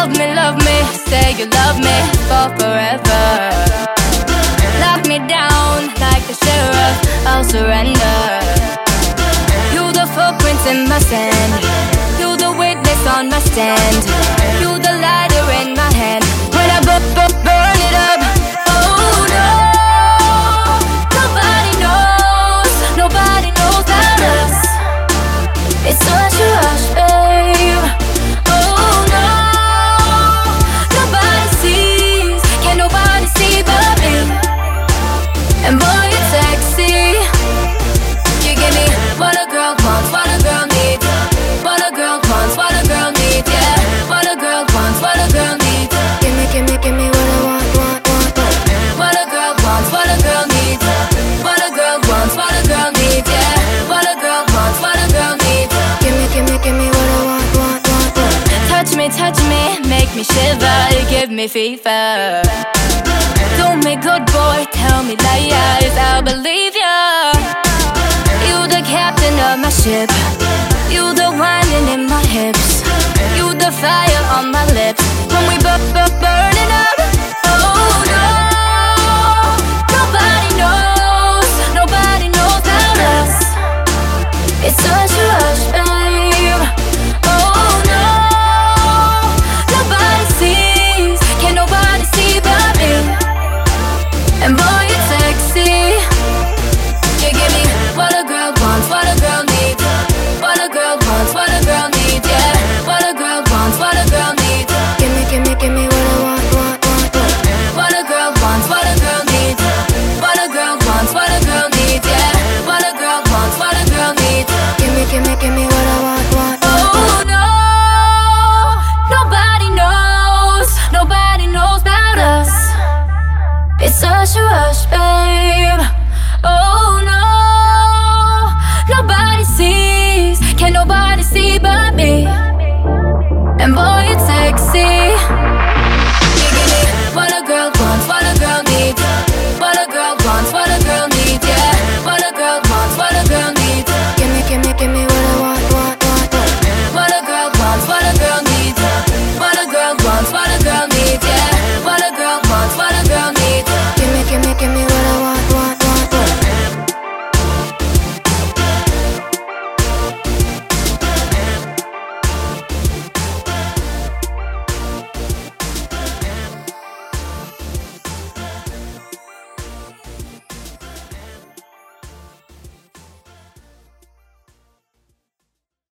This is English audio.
love me, say you love me for forever. Lock me down like the sheriff, I'll surrender. You the footprints in my sand, you the witness on my stand, you the lighter in my hand when I burn it up. Oh no, nobody knows about us. It's such a rush, babe. Oh no, nobody sees, can't nobody see but me. And boy, you're sexy. You give me what a girl wants, what a girl needs, what a girl wants, what a girl needs, yeah. What a girl wants, what a girl needs. Give me what I want. What a girl wants, what a girl needs, what a girl wants, what a girl needs, yeah. What a girl wants, what a girl needs. Give me what I want. Touch me, make me shiver, you give me fever. Do me good, boy, tell me lies, I'll believe ya. You the captain of my ship, you the winding in my hips, you the fire on my lips when we burning up. Oh no, nobody knows about us. It's such a rush, babe. Oh no, nobody sees, can't nobody see but me. And boy, you're sexy. You give me what a girl wants, what a girl needs, what a girl wants, what a girl needs, yeah. What a girl wants, what a girl needs. Give me what I want. What a girl wants, what a girl needs, what a girl wants, what a girl needs, yeah. What a girl wants, what a girl needs. Give me what I want. Oh no, nobody knows about us. It's such a rush, babe. Oh no, nobody sees, can't nobody see but me. And boy, it's sexy.